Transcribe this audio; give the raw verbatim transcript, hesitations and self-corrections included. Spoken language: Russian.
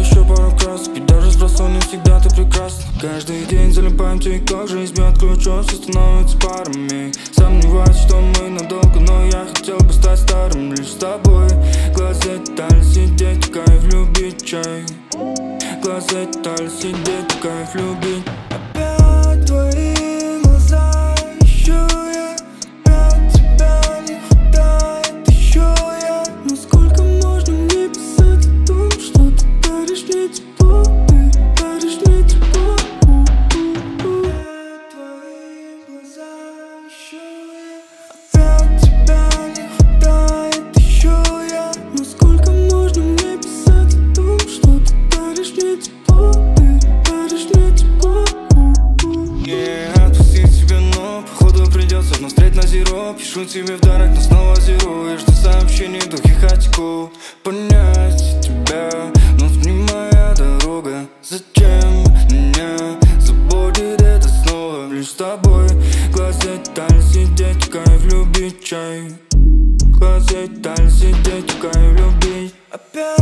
еще пару красок, и даже спросу не всегда ты прекрасна. Каждый день залипаемся, и как жизнь бьет ключом, все становится парами. Сомневаюсь, что мы надолго, но я хотел бы стать старым лишь с тобой. Глаза детали сидеть, кайф любить чай. Глаза детали сидеть, кайф любить. Опять твои глаза ищу я, опять тебя не хватает еще я. Но сколько можно мне писать о том, что ты даришь мне тепло, ты даришь мне тепло. Опять твои глаза ищу я, опять тебя не хватает еще я. Но сколько можно мне писать о том, что ты даришь мне тепло, ты даришь мне тепло. Yeah, отпустить тебя, но походу придется вновь встретить на зеро. Пишу тебе в дарок, но снова зеро. Я жду сообщений в духе хочу понять тебя, но внимая дорога. Зачем меня заботит это снова? Лишь с тобой глаза детали сидеть, кайф любить чай. Глаза детали сидеть, кайф любить. Опять